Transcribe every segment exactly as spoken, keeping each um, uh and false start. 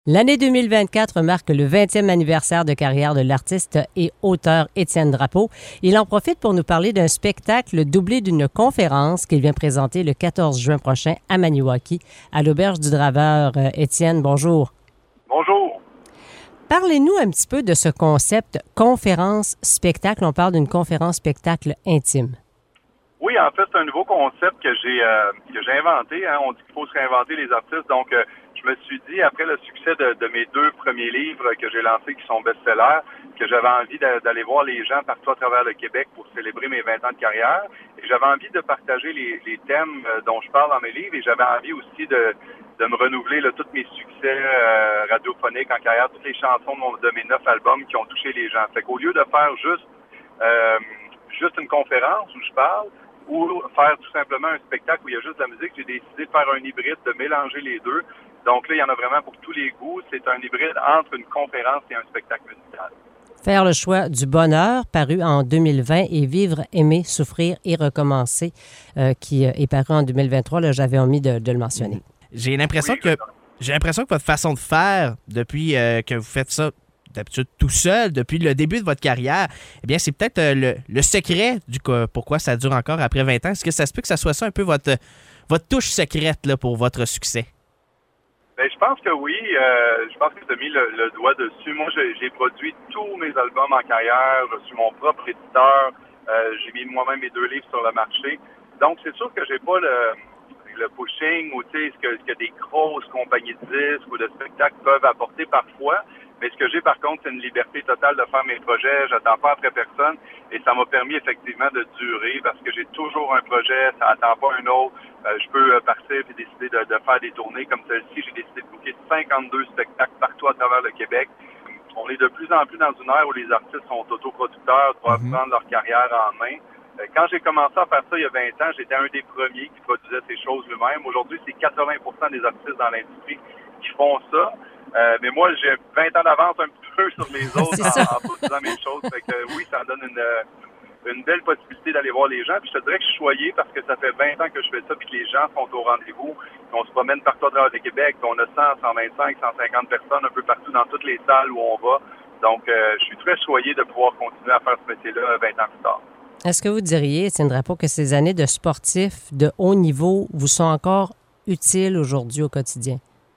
L'année deux mille vingt-quatre marque le vingtième anniversaire de carrière de l'artiste et auteur Étienne Drapeau. Il en profite pour nous parler d'un spectacle doublé d'une conférence qu'il vient présenter le quatorze juin prochain à Maniwaki, à l'Auberge du Draveur. Euh, Étienne, bonjour. Bonjour. Parlez-nous un petit peu de ce concept conférence-spectacle. On parle d'une conférence-spectacle intime. Oui, en fait, c'est un nouveau concept que j'ai euh, que j'ai inventé. Hein. On dit qu'il faut se réinventer les artistes. Donc, euh, je me suis dit, après le succès de, de mes deux premiers livres que j'ai lancés, qui sont best-sellers, que j'avais envie de, d'aller voir les gens partout à travers le Québec pour célébrer mes vingt ans de carrière. Et j'avais envie de partager les, les thèmes dont je parle dans mes livres. Et j'avais envie aussi de, de me renouveler là, tous mes succès euh, radiophoniques en carrière, toutes les chansons de, mon, de mes neuf albums qui ont touché les gens. Fait qu'au lieu de faire juste, euh, juste une conférence où je parle, ou faire tout simplement un spectacle où il y a juste de la musique, j'ai décidé de faire un hybride, de mélanger les deux. Donc là, il y en a vraiment pour tous les goûts. C'est un hybride entre une conférence et un spectacle musical. Faire le choix du bonheur, paru en deux mille vingt, et Vivre, aimer, souffrir et recommencer, euh, qui est paru en deux mille vingt-trois. Là, j'avais omis de, de le mentionner. J'ai l'impression Oui, que j'ai l'impression que votre façon de faire, depuis euh, que vous faites ça d'habitude tout seul, depuis le début de votre carrière, eh bien, c'est peut-être euh, le, le secret du pourquoi ça dure encore après vingt ans. Est-ce que ça se peut que ça soit ça un peu votre, votre touche secrète là, pour votre succès? Bien, je pense que oui. Euh, je pense que tu as mis le, le doigt dessus. Moi, j'ai, j'ai produit tous mes albums en carrière. Je suis mon propre éditeur. Euh, j'ai mis moi-même mes deux livres sur le marché. Donc, c'est sûr que j'ai pas le, le pushing ou tu sais, ce que, ce que des grosses compagnies de disques ou de spectacles peuvent apporter parfois. Mais ce que j'ai, par contre, c'est une liberté totale de faire mes projets. J'attends pas après personne. Et ça m'a permis, effectivement, de durer parce que j'ai toujours un projet. Ça n'attend pas un autre. Euh, je peux euh, partir et décider de, de faire des tournées comme celle-ci. J'ai décidé de booker cinquante-deux spectacles partout à travers le Québec. On est de plus en plus dans une ère où les artistes sont autoproducteurs, doivent mm-hmm. prendre leur carrière en main. Euh, quand j'ai commencé à faire ça il y a vingt ans, j'étais un des premiers qui produisait ces choses lui-même. Aujourd'hui, c'est quatre-vingts pour cent des artistes dans l'industrie qui font ça. Euh, mais moi, j'ai vingt ans d'avance un petit peu sur les autres en, en produisant mes choses. Fait que oui, ça donne une, une belle possibilité d'aller voir les gens. Puis je te dirais que je suis choyé parce que ça fait vingt ans que je fais ça puis que les gens sont au rendez-vous. On se promène partout à travers le Québec. On a cent, cent vingt-cinq, cent cinquante personnes un peu partout dans toutes les salles où on va. Donc, euh, je suis très choyé de pouvoir continuer à faire ce métier-là vingt ans plus tard. Est-ce que vous diriez, Étienne Drapeau, que ces années de sportif de haut niveau vous sont encore utiles aujourd'hui au quotidien?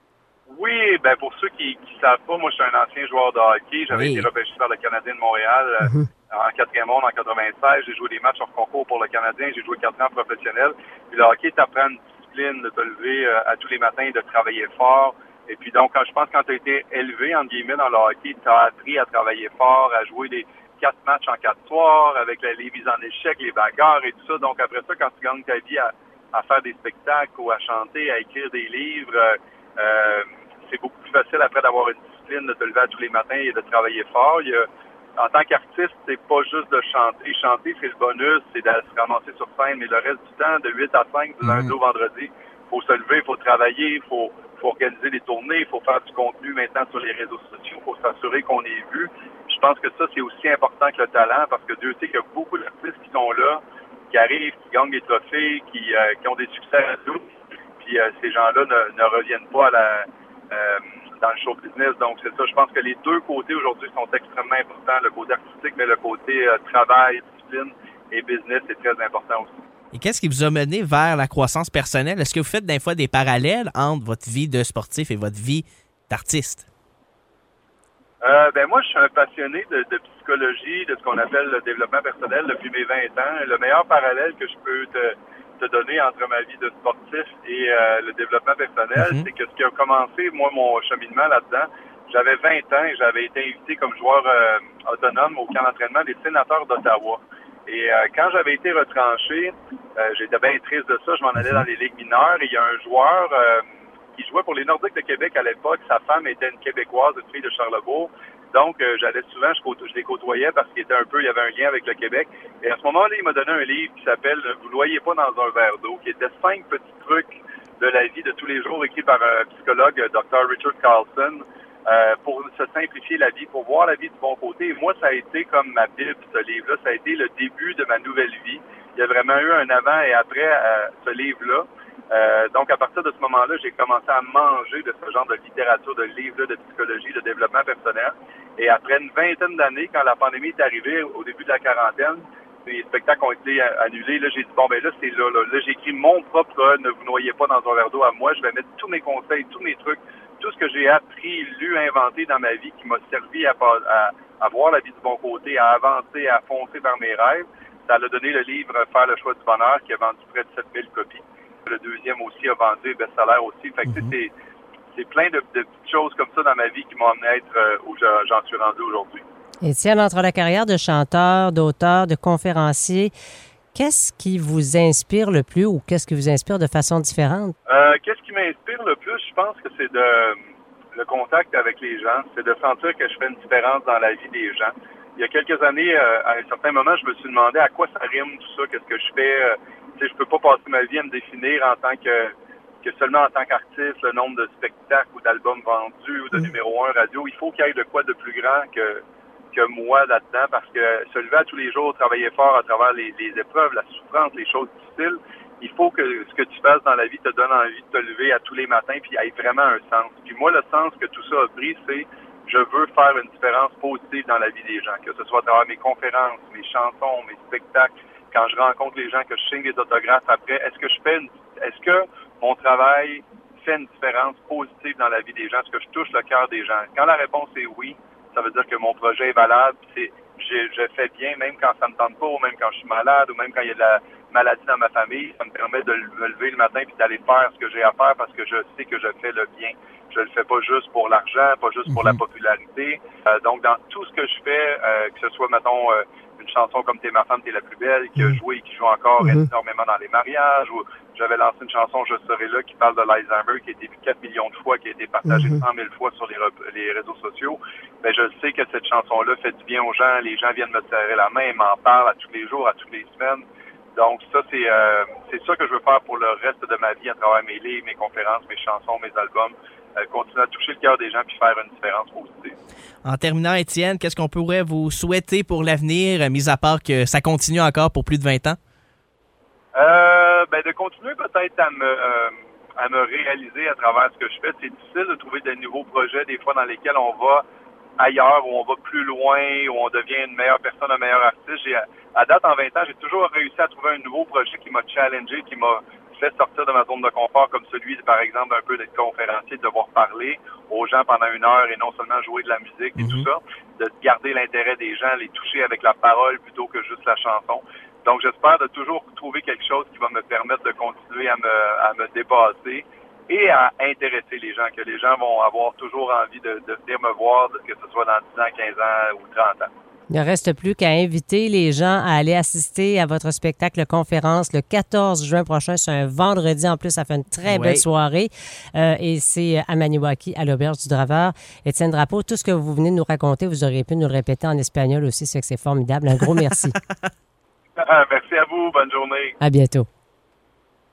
Oui, ben pour ceux qui ne savent pas, moi je suis un ancien joueur de hockey. J'avais oui. été repêché par le Canadien de Montréal mm-hmm. en quatrième ronde en quatre-vingt-seize. J'ai joué des matchs hors concours pour le Canadien. J'ai joué quatre ans professionnel. Puis le hockey t'apprend une discipline de te lever euh, à tous les matins, de travailler fort. Et puis donc, quand je pense que quand tu as été élevé, entre guillemets, dans le hockey, tu as appris à travailler fort, à jouer des quatre matchs en quatre soirs, avec les, les mises en échec, les bagarres et tout ça. Donc après ça, quand tu gagnes ta vie à, à faire des spectacles ou à chanter, à écrire des livres, euh, euh, c'est beaucoup plus facile après d'avoir une discipline, de te lever à tous les matins et de travailler fort. Il y a, en tant qu'artiste, c'est pas juste de chanter. Chanter, c'est le bonus, c'est de se ramasser sur scène, mais le reste du temps, de huit à cinq, du lundi au vendredi, il faut se lever, il faut travailler, il faut, faut organiser des tournées, il faut faire du contenu maintenant sur les réseaux sociaux, il faut s'assurer qu'on est vu. Je pense que ça, c'est aussi important que le talent, parce que Dieu sait qu'il y a beaucoup d'artistes qui sont là, qui arrivent, qui gagnent des trophées, qui, euh, qui ont des succès à tous, puis euh, ces gens-là ne, ne reviennent pas à la... Euh, dans le show business. Donc, c'est ça. Je pense que les deux côtés aujourd'hui sont extrêmement importants. Le côté artistique, mais le côté euh, travail, discipline et business est très important aussi. Et qu'est-ce qui vous a mené vers la croissance personnelle? Est-ce que vous faites des fois des parallèles entre votre vie de sportif et votre vie d'artiste? Euh, ben moi, je suis un passionné de, de psychologie, de ce qu'on appelle le développement personnel depuis mes vingt ans. Le meilleur parallèle que je peux te te donner entre ma vie de sportif et euh, le développement personnel, mm-hmm. c'est que ce qui a commencé, moi, mon cheminement là-dedans, j'avais vingt ans et j'avais été invité comme joueur euh, autonome au camp d'entraînement des Sénateurs d'Ottawa. Et euh, quand j'avais été retranché, euh, j'étais bien triste de ça, je m'en allais dans les ligues mineures et il y a un joueur euh, qui jouait pour les Nordiques de Québec à l'époque, sa femme était une Québécoise, une fille de Charlebourg. Donc, euh, j'allais souvent, je, côte, je les côtoyais parce qu'il était un peu, il y avait un lien avec le Québec. Et à ce moment-là, il m'a donné un livre qui s'appelle « Vous ne noyez pas dans un verre d'eau », qui était cinq petits trucs de la vie de tous les jours, écrit par un psychologue, docteur Richard Carlson, euh, pour se simplifier la vie, pour voir la vie du bon côté. Et moi, ça a été comme ma Bible, ce livre-là. Ça a été le début de ma nouvelle vie. Il y a vraiment eu un avant et après euh, ce livre-là. Euh, donc, à partir de ce moment-là, j'ai commencé à manger de ce genre de littérature, de livres de psychologie, de développement personnel. Et après une vingtaine d'années, quand la pandémie est arrivée, au début de la quarantaine, les spectacles ont été annulés. Là, j'ai dit, bon, ben là, c'est là, là. Là, j'ai écrit mon propre « Ne vous noyez pas dans un verre d'eau » à moi. Je vais mettre tous mes conseils, tous mes trucs, tout ce que j'ai appris, lu, inventé dans ma vie qui m'a servi à, à, à voir la vie du bon côté, à avancer, à foncer vers mes rêves. Ça a donné le livre « Faire le choix du bonheur » qui a vendu près de sept mille copies. Le deuxième aussi a vendu best-seller aussi. Fait que mm-hmm. c'est, c'est plein de, de petites choses comme ça dans ma vie qui m'ont amené à être euh, où j'en suis rendu aujourd'hui. Étienne, entre la carrière de chanteur, d'auteur, de conférencier, qu'est-ce qui vous inspire le plus ou qu'est-ce qui vous inspire de façon différente? Euh, qu'est-ce qui m'inspire le plus? Je pense que c'est de le contact avec les gens. C'est de sentir que je fais une différence dans la vie des gens. Il y a quelques années, euh, à un certain moment, je me suis demandé à quoi ça rime tout ça, qu'est-ce que je fais. Euh, tu sais, je peux pas passer ma vie à me définir en tant que, que seulement en tant qu'artiste, le nombre de spectacles ou d'albums vendus ou de mmh. numéro un radio. Il faut qu'il y ait de quoi de plus grand que que moi là-dedans, parce que se lever à tous les jours, travailler fort à travers les, les épreuves, la souffrance, les choses difficiles, il faut que ce que tu fasses dans la vie te donne envie de te lever à tous les matins puis ait vraiment un sens. Puis moi, le sens que tout ça a pris, c'est je veux faire une différence positive dans la vie des gens, que ce soit à travers mes conférences, mes chansons, mes spectacles, quand je rencontre les gens, que je signe des autographes après, est-ce que je fais une, est-ce que mon travail fait une différence positive dans la vie des gens? Est-ce que je touche le cœur des gens? Quand la réponse est oui, ça veut dire que mon projet est valable. C'est, je, je fais bien, même quand ça me tente pas, ou même quand je suis malade, ou même quand il y a de la maladie dans ma famille. Ça me permet de me lever le matin puis d'aller faire ce que j'ai à faire parce que je sais que je fais le bien. Je le fais pas juste pour l'argent, pas juste pour la popularité. Euh, donc, dans tout ce que je fais, euh, que ce soit, mettons, euh, une chanson comme « T'es ma femme, t'es la plus belle », qui a joué et qui joue encore mm-hmm. énormément dans les mariages, ou j'avais lancé une chanson « Je serai là » qui parle de l'Alzheimer, qui a été vue quatre millions de fois, qui a été partagée mm-hmm. cent mille fois sur les, les réseaux sociaux. Ben, je sais que cette chanson-là fait du bien aux gens. Les gens viennent me serrer la main, m'en parlent à tous les jours, à toutes les semaines. Donc, ça, c'est, euh, c'est ça que je veux faire pour le reste de ma vie à travers mes livres, mes conférences, mes chansons, mes albums. Euh, continuer à toucher le cœur des gens puis faire une différence positive. En terminant, Étienne, qu'est-ce qu'on pourrait vous souhaiter pour l'avenir, mis à part que ça continue encore pour plus de vingt ans? Euh, ben, de continuer peut-être à me, euh, à me réaliser à travers ce que je fais. C'est difficile de trouver de nouveaux projets, des fois, dans lesquels on va ailleurs, où on va plus loin, où on devient une meilleure personne, un meilleur artiste. J'ai, à date, en vingt ans, j'ai toujours réussi à trouver un nouveau projet qui m'a challengé, qui m'a fait sortir de ma zone de confort, comme celui, par exemple, un peu d'être conférencier, de devoir parler aux gens pendant une heure et non seulement jouer de la musique et mm-hmm. tout ça, de garder l'intérêt des gens, les toucher avec la parole plutôt que juste la chanson. Donc, j'espère de toujours trouver quelque chose qui va me permettre de continuer à me, à me dépasser et à intéresser les gens, que les gens vont avoir toujours envie de, de venir me voir, que ce soit dans dix ans, quinze ans ou trente ans. Il ne reste plus qu'à inviter les gens à aller assister à votre spectacle conférence le quatorze juin prochain. C'est un vendredi en plus. Ça fait une très belle oui. soirée. Euh, et c'est à Maniwaki, à l'Auberge du Draveur. Étienne Drapeau, tout ce que vous venez de nous raconter, vous auriez pu nous le répéter en espagnol aussi. C'est que c'est formidable. Un gros merci. Merci à vous. Bonne journée. À bientôt.